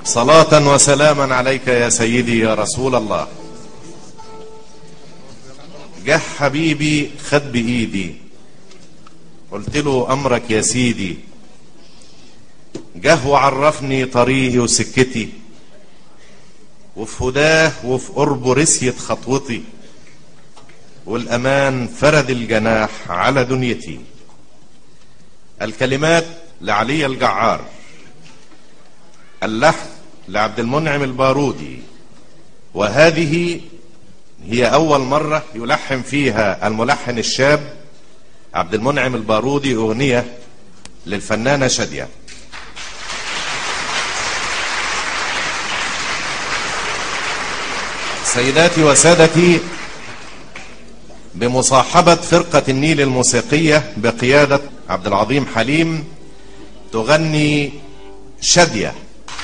صلاة وسلاما عليك يا سيدي يا رسول الله. جه حبيبي خد بإيدي، قلت له أمرك يا سيدي. جه وعرفني طريقي وسكتي، وفي هداه وفي قربه رسيت خطوتي، والأمان فرد الجناح على دنيتي. الكلمات لعلي الجعار، اللحن لعبد المنعم البارودي، وهذه هي أول مرة يلحن فيها الملحن الشاب عبد المنعم البارودي أغنية للفنانة شادية. سيداتي وسادتي، بمصاحبة فرقة النيل الموسيقية بقيادة عبد العظيم حليم تغني شادية.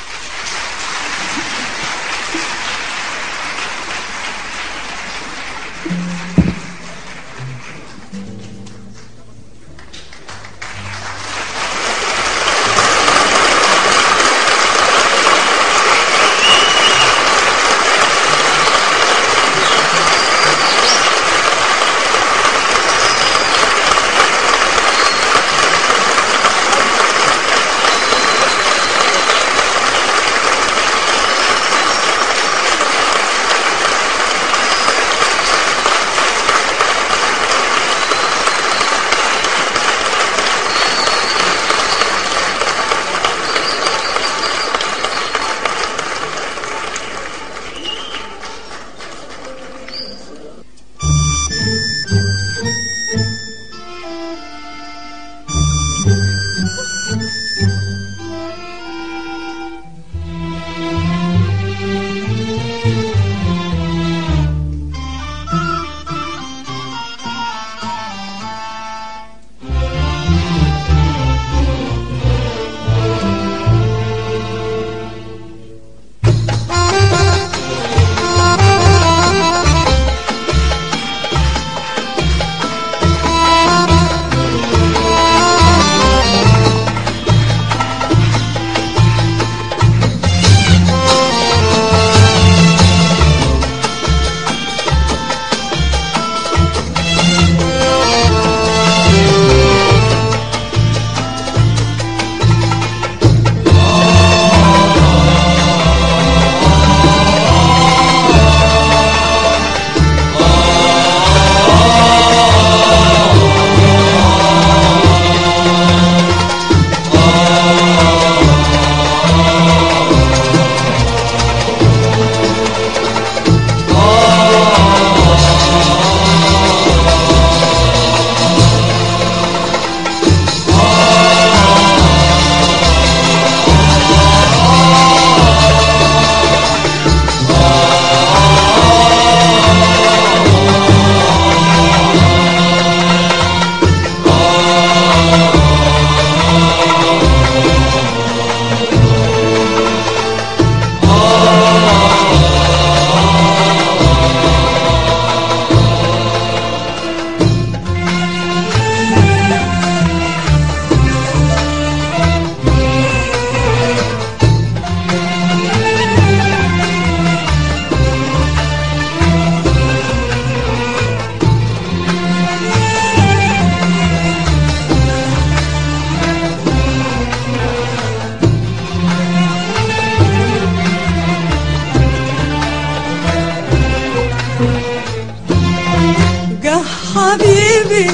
حبيبي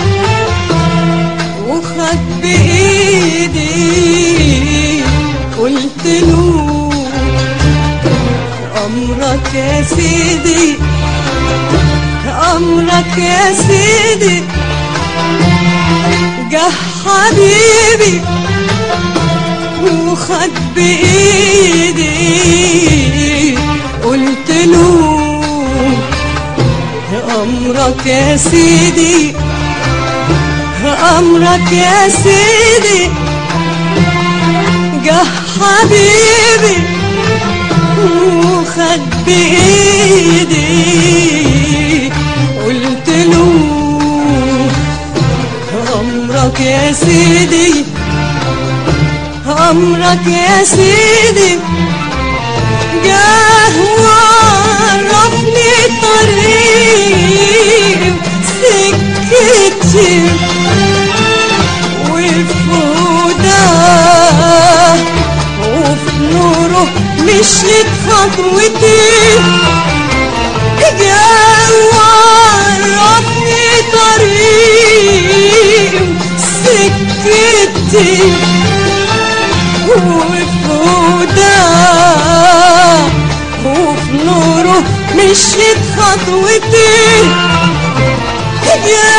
وخد بإيدي، قلت له أمرك يا سيدي، أمرك يا سيدي. جه حبيبي وخد بإيدي، قلت له أمرك يا سيدي، أمرك يا سيدي. جه حبيبي وخد بإيدي، قلت له أمرك يا سيدي، أمرك يا سيدي. سكتي وفي هداه وفي نوره مشيت خطوتي جا وعرفني طريقي سكتي وفي هداه وفي نوره مشيت خطوتي يا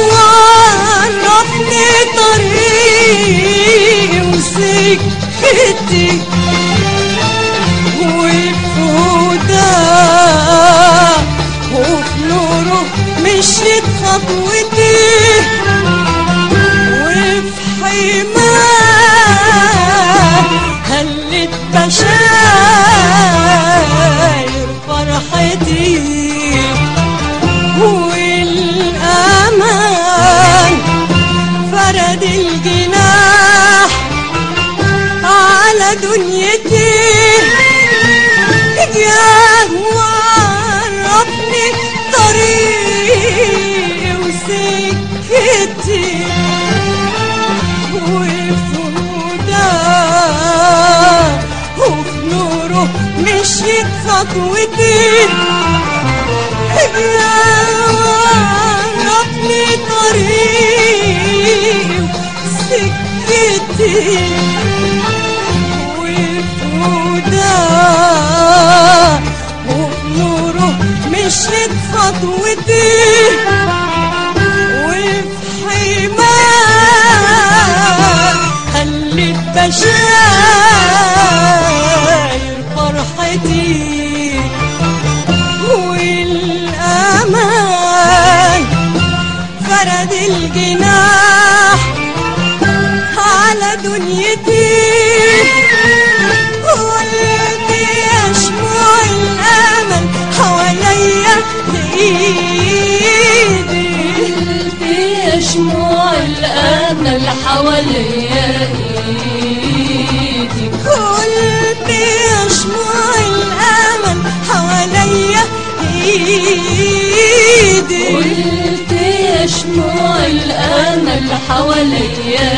عرفني طريقي وسكتي وفي هداه وفي نوره مشيت خطوتي وفي حماه هلت بشاير فرحتي والأمان فرد الجناح على دنيتي جاه وعرفني طريقي وسكتي وفي هداه وفي نوره مشيت خطوتي عرفني طريقي وسكتي وفي هداه وفي نوره مشيت خطوتي وفي حماه خلت بشاير فرحتي والأمان فرد الجناح على دنيتي قلت يشمع الأمل حواليا بإيدي قلت يشمع الأمل حواليا إيدي قلت يشمع الأمل حواليا إيدي قلت يشمع الأمل حواليا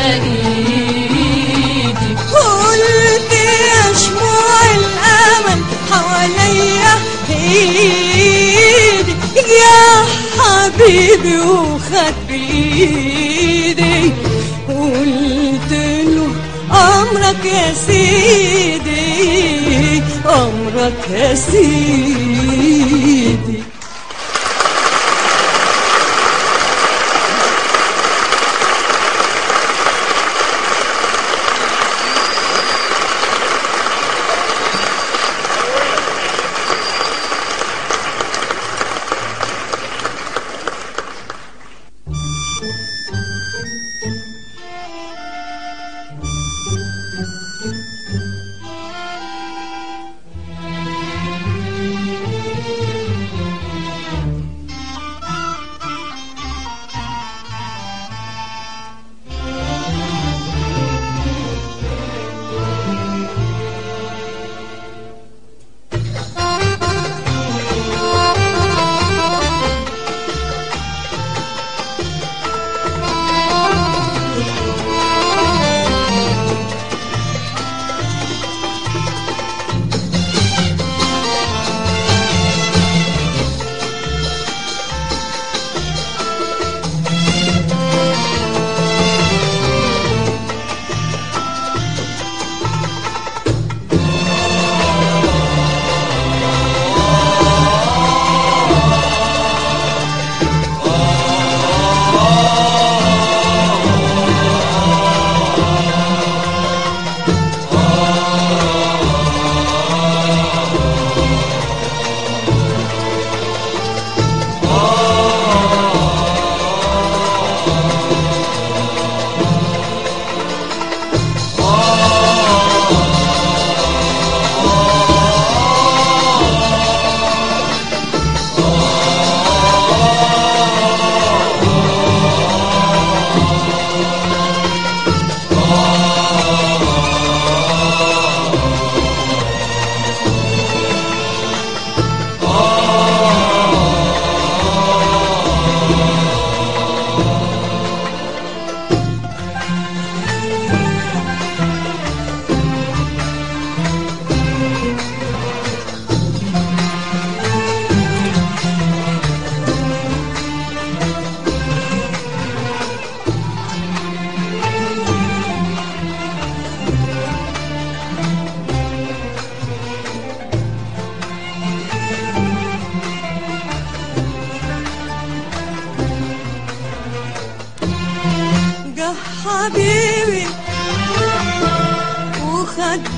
إيدي قلت يشمع الأمل حواليا إيدي يا حبيبي وخد بإيدي قلت له أمرك يا سيدي أمرك يا سيدي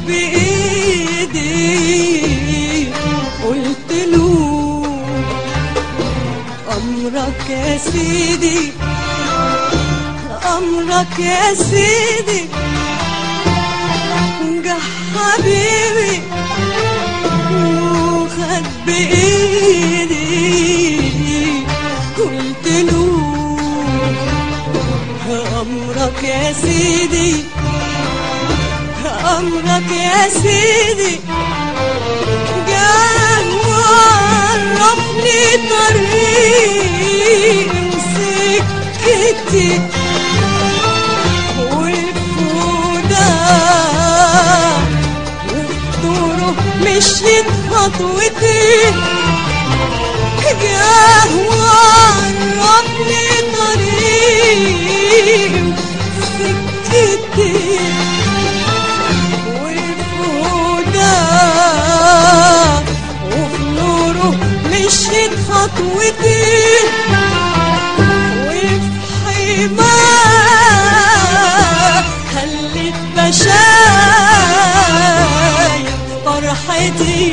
بإيدي قلت له أمرك يا سيدي أمرك يا سيدي جه حبيبي وخد بإيدي قلت له أمرك يا سيدي أمرك يا سيدي جه وعرفني طريق وسكتي والفودا وفطوره مشيت خطوتي جه وعرفني طريق وسكتي مشيت خطوتي وفي حماه خليت بشايف فرحتي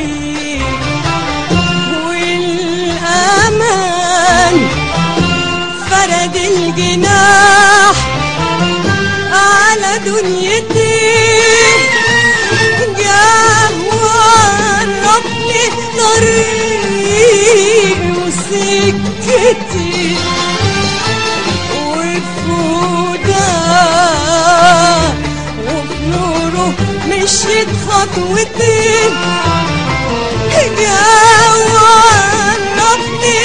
والأمان فرد الجناح على دنيتي جاه وعرفني طريق وسكتي وفودا وبنوره مشيت خطوتي جاه وعرفني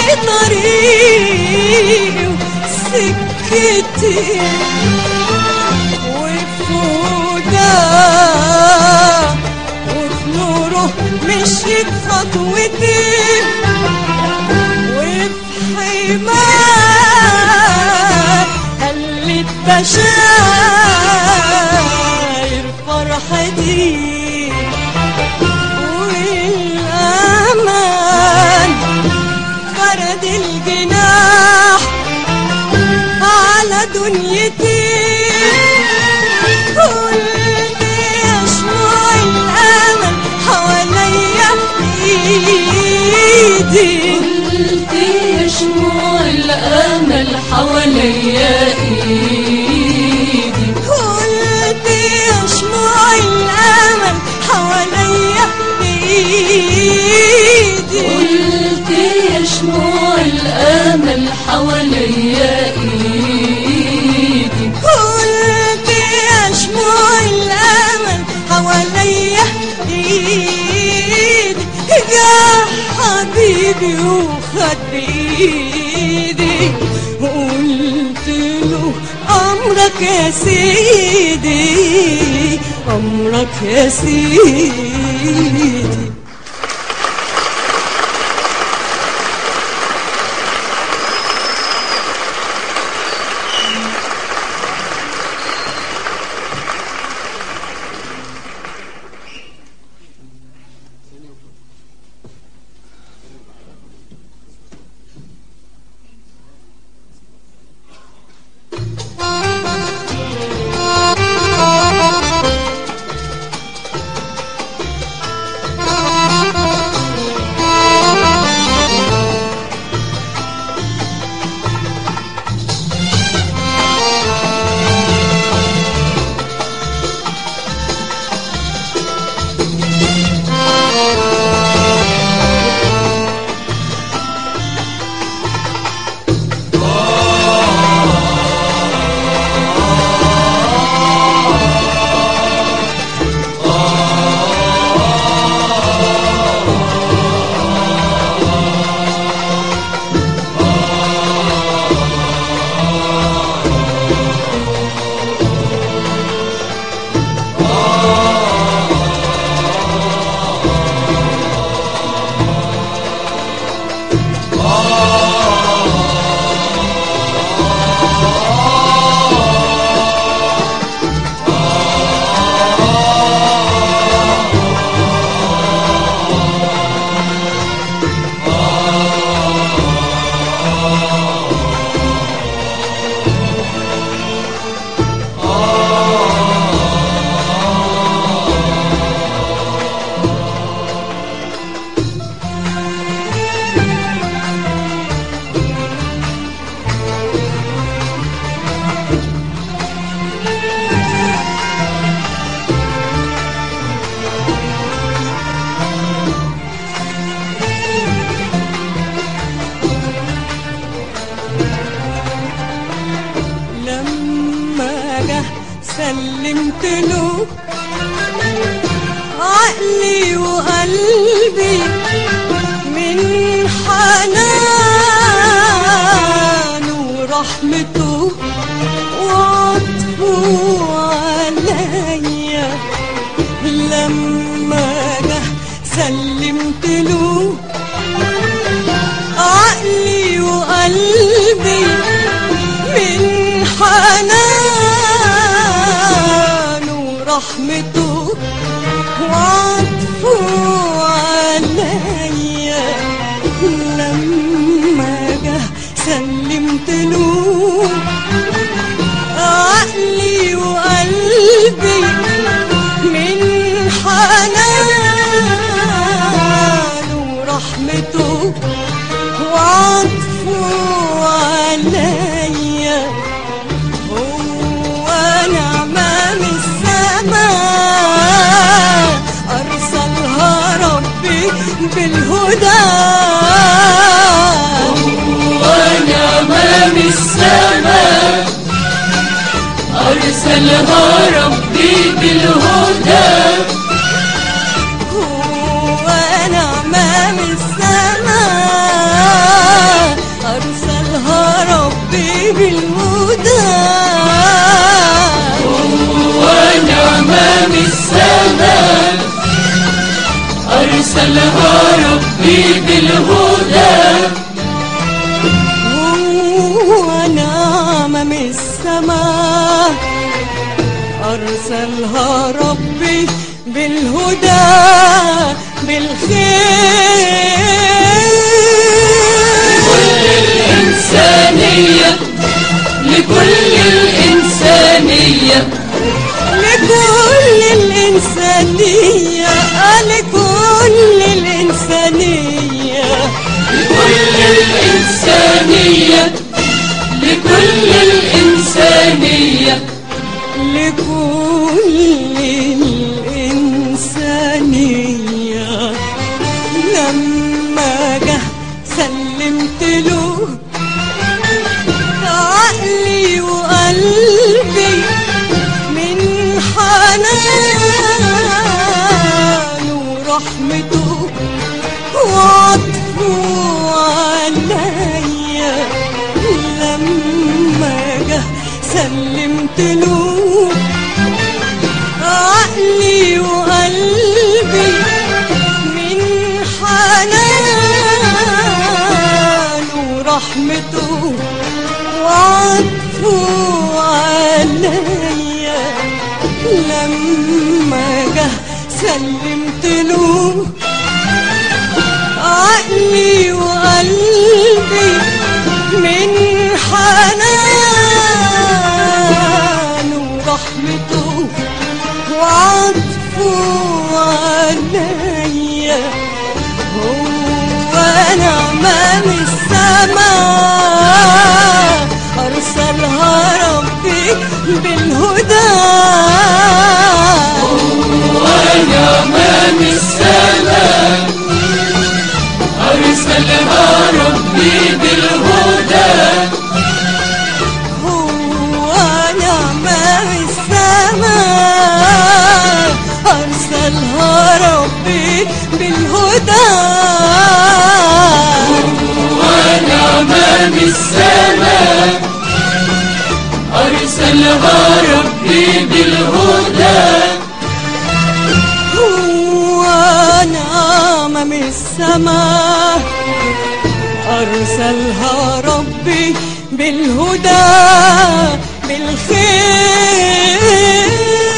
طريق وسكتي وفودا وبنوره مشيت خطوتي حماه خليت بشاير فرحتي والأمان فرد الجناح على دنيتي قلت يشمع الأمل حواليا بإيدي شموع الأمل حواليا إيدي قلت يشمع الأمل حواليا بإيدي قلت يشموع الأمل حواليا إيدي قلت يشمع الأمل حواليا إيدي يا حبيبي وخد بإيدي وقلت له أمرك يا سيدي أمرك يا سيدي. له عقلي وقلبي من حنانه ورحمته وعطفه عليا لما جه سلمت له عقلي وقلبي من حنانه ورحمته وعطفه عليا لما جه سلمت له عقلي وقلبي من حنانه ورحمته وعطفه عليا هو نعمة من السماء أرسلها ربي بالهدى هو نعمة من السماء أرسلها ربي بالهدى هو نعمة من السماء أرسلها ربي بالهدى هو نعمة من السماء أرسلها ربي بالهدى هو نعمة من السماء أرسلها ربي بالهدى بالخير لكل الإنسانية لكل الإنسانية لكل الإنسانية لكل الإنسانية لكل الإنسانية لكل الإنسانية لما جه سلمت له عقلي وقلبي من حنانه ورحمته وعطفه عليا لما جه سلمت له عقلي وقلبي من حنانه ورحمته وعطفه عليا لما جه سلمت له عقلي وقلبي من حنانه ورحمته وعطفه عليا هو نعمة من السماء أرسلها ربي بالهدى هو نعمة من السماء أرسلها ربي بالهدى هو نعمة من السماء أرسلها ربي بالهدى هو نعمة من السماء أرسلها ربي بالهدى هو نعمة من السماء أرسلها ربي بالهدى بالخير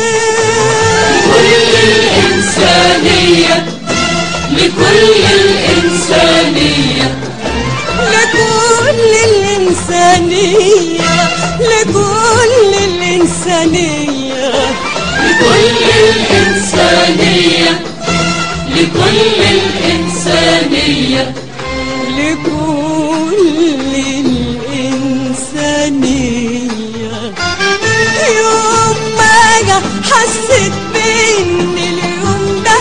لكل الإنسانية لكل الإنسانية لكل الإنسانية لكل الإنسانية لكل الإنسانية لكل الإنسانية لكل الإنسانية يوم ما جه حسيت بإن اليوم ده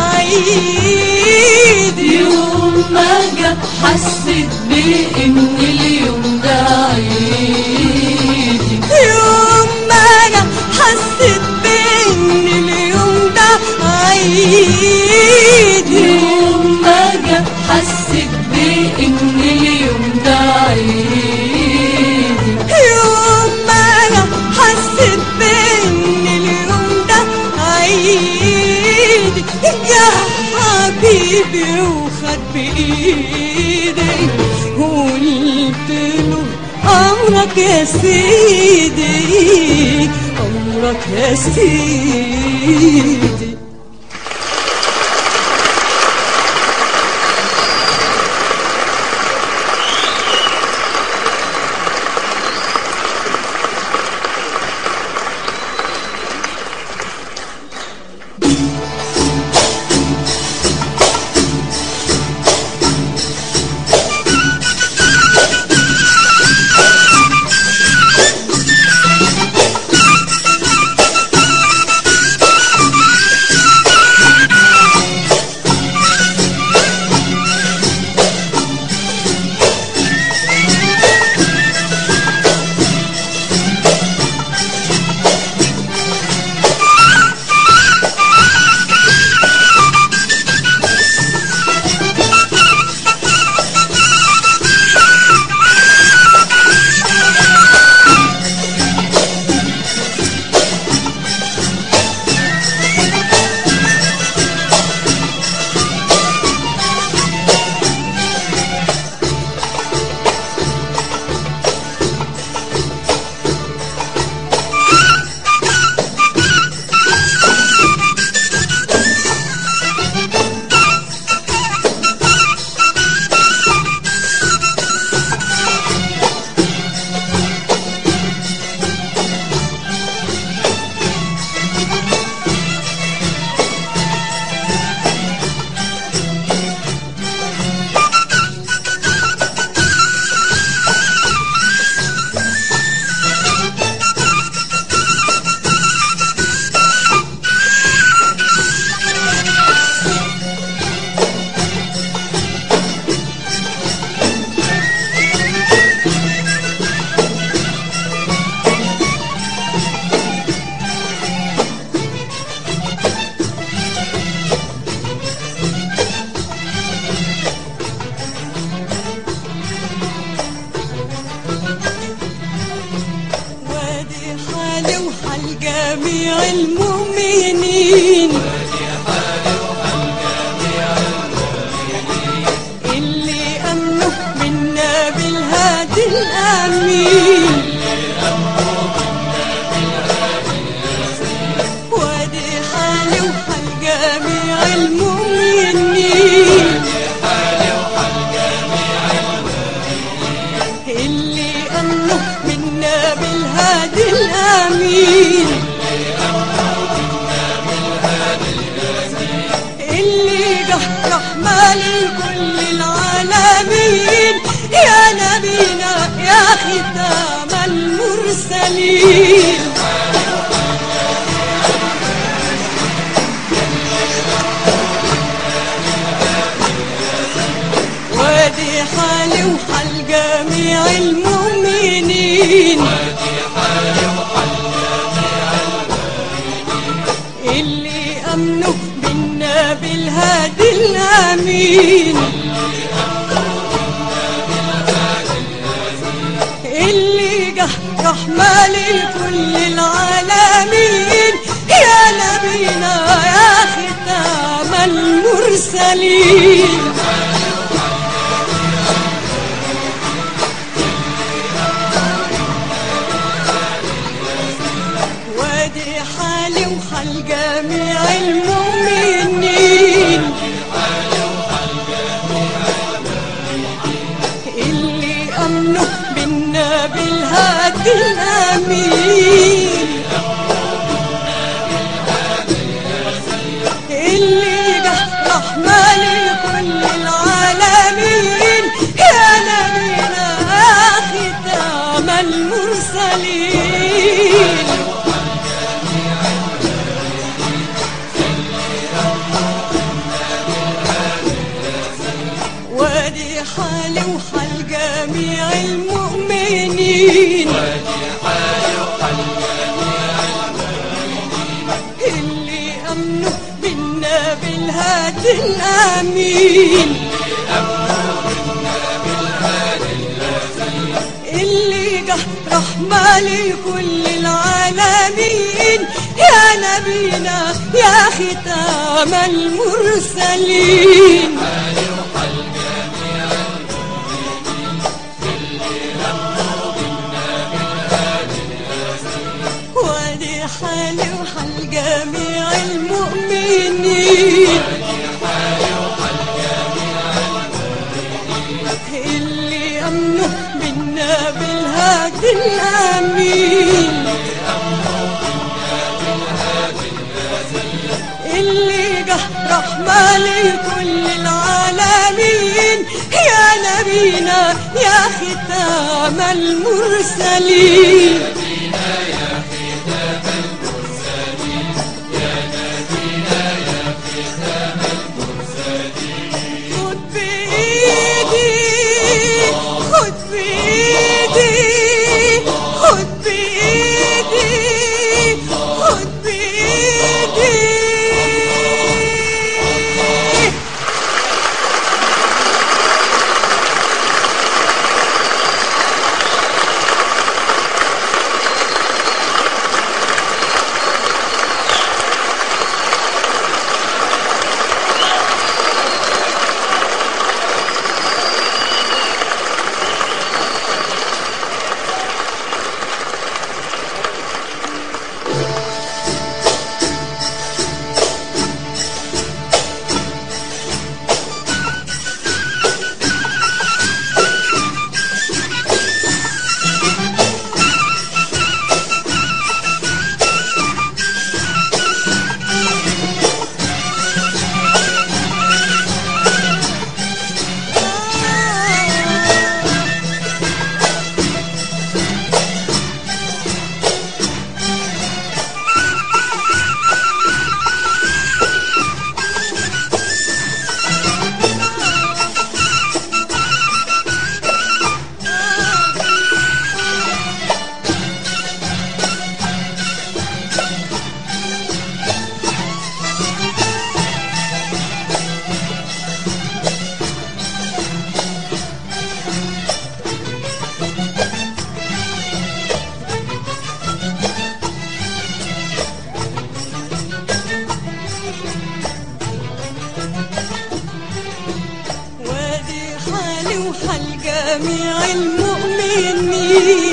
عيد يوم ما جه حسيت بإن اليوم ده عيد يوم ما جه حسيت بإن عيدي. يوم ما جه حسيت بإن اليوم ده عيدي. يوم ما حسيت بإن اليوم ده عيدي. يا حبيبي وخد بإيدي وقلت له أمرك يا سيدي، أمرك يا سيدي. جميع المؤمنين اللي أمنوا منا بالهادي الأمين وادي حالي وحال جميع المؤمنين اللي أمنوا منا بالهادي الأمين اللي جه رحمة لكل العالمين يا نبينا يا ختام المرسلين وادي حالي وحال جميع المؤمنين اللي أمنوا منا بالهادي الأمين اللي جه رحمة لكل العالمين يا نبينا يا ختام المرسلين وادي حالي وحال جميع المؤمنين اللي أمنوا بنا بالهادي الأمين اللي جه رحمة لكل العالمين يا نبينا يا ختام المرسلين وادي حالي وحال جميع المؤمنين اللي أمنوا بنا بالهادي الأمين اللي جه رحمة لكل العالمين يا نبينا يا ختام المرسلين وادي حالي وحال جميع المؤمنين اللي أمنوا بنا بالهادي الأمين اللي جه رحمة لكل العالمين يا نبينا يا ختام المرسلين جميع المؤمنين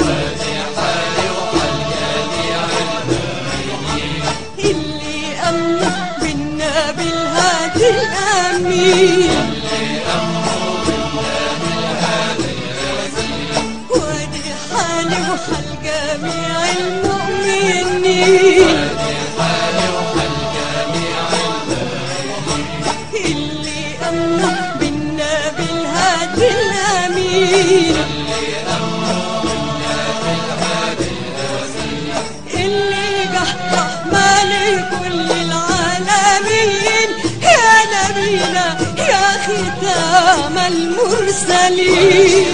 اللي أمنوا بنا بالهادي الأمين وادي حالي وحال جميع المؤمنين اللي أمنوا بنا بالهادي الأمين اللي جه رحمة لكل العالمين يا نبينا يا ختام المرسلين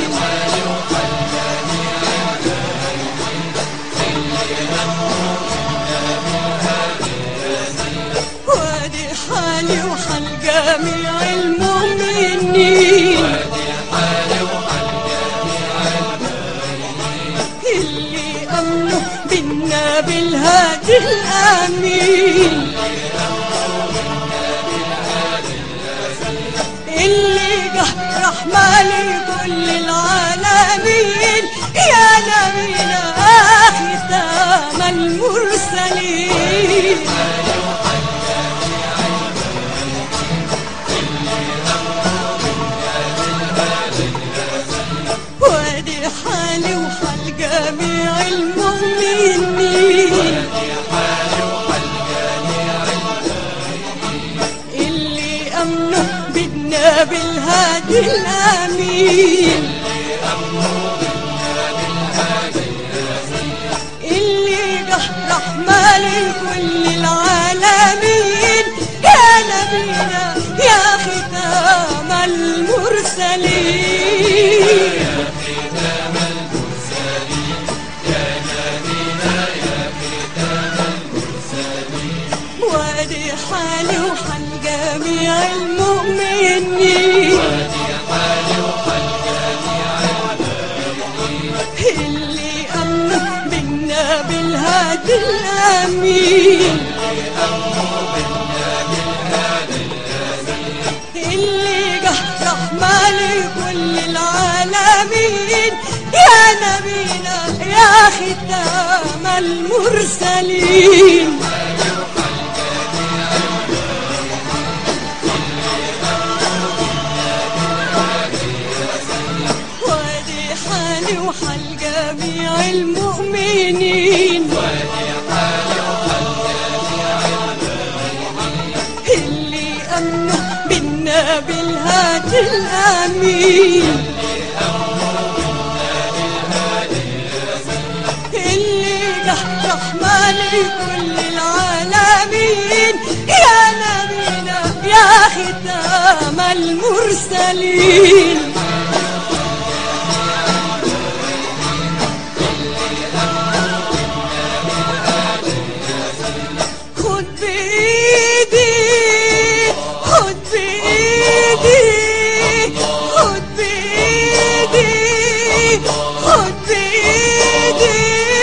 وادي حالي وحال جميع المؤمنين اللي أمنوا بنا بالهادي الأمين اللي جه رحمة لكل العالمين يا نبينا ختام المرسلين وادي حالي وحال جميع المؤمنين اللي أمنوا بنا بالهادي الأمين اللي جه رحمة لكل العالمين يا نبينا يا ختام المرسلين وادي حالي وحال جميع جميع المؤمنين اللي أمنوا بنا بالهادي الأمين اللي جه رحمة لكل العالمين يا نبينا يا ختام المرسلين وادي حالي وحال جميع المؤمنين اللي أمنوا بنا بالهادي الأمين اللي جه رحمة لكل العالمين يا نبينا يا ختام المرسلين خد بإيدي خد بإيدي خد بإيدي خد بإيدي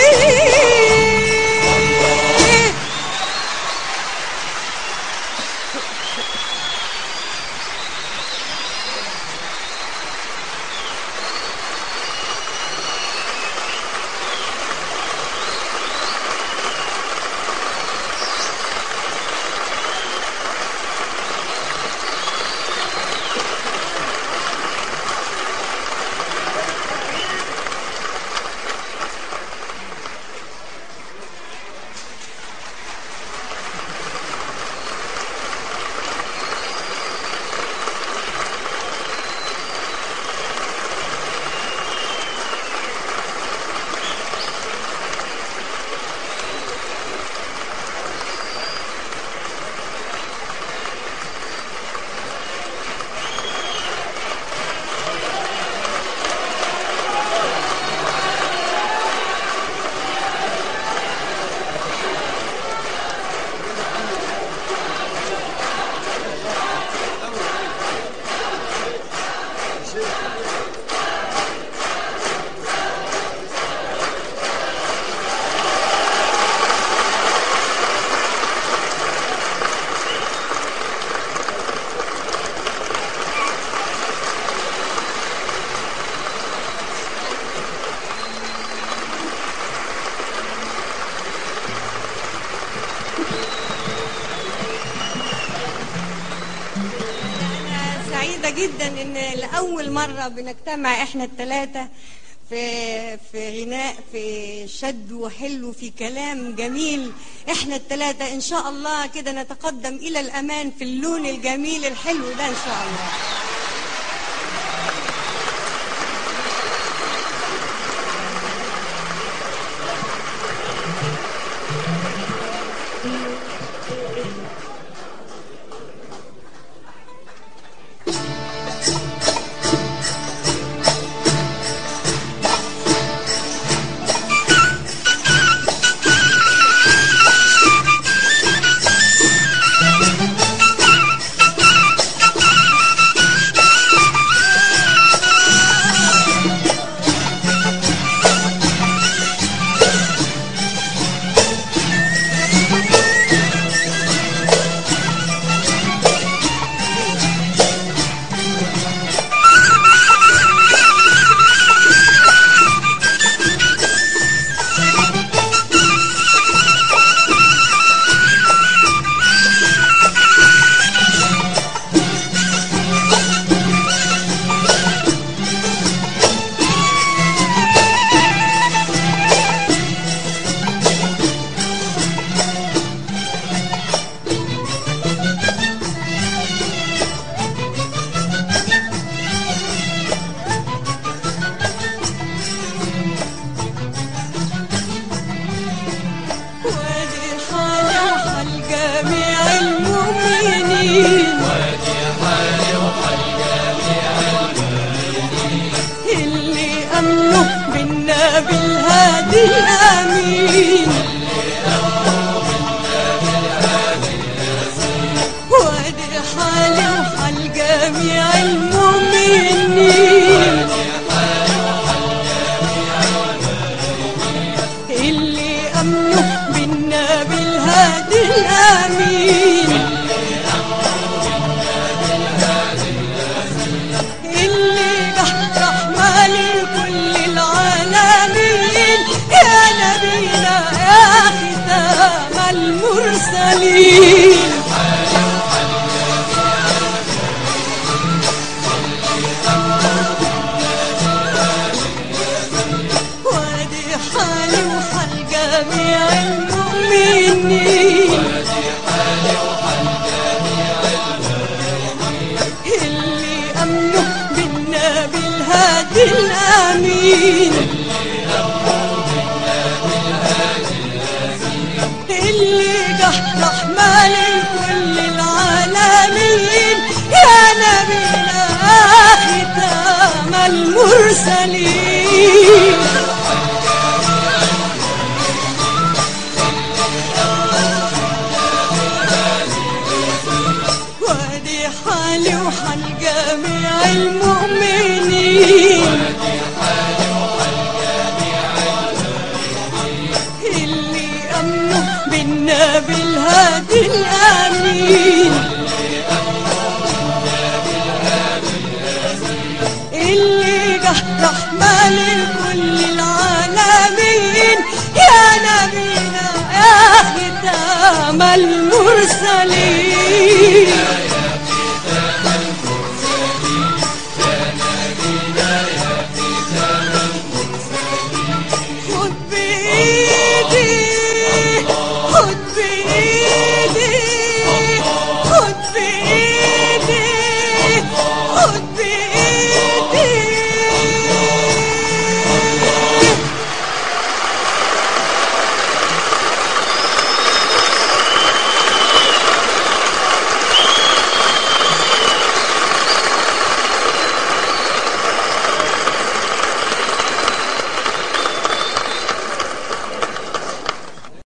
جدا ان لاول مره بنجتمع احنا الثلاثه في غناء في شد وحلو في كلام جميل. احنا الثلاثه ان شاء الله كده نتقدم الى الامام في اللون الجميل الحلو ده ان شاء الله. بالهادي الأمين وادي حالي أمنوا بالنبي الهادي الأمين، اللي جه رحمة لكل العالمين، يا نبينا ختام المرسلين. وادي حالي وحال جميع المؤمنين، اللي أمنوا بالنبي الهادي الأمين، اللي جه رحمة لكل العالمين، يا نبينا يا ختام المرسلين.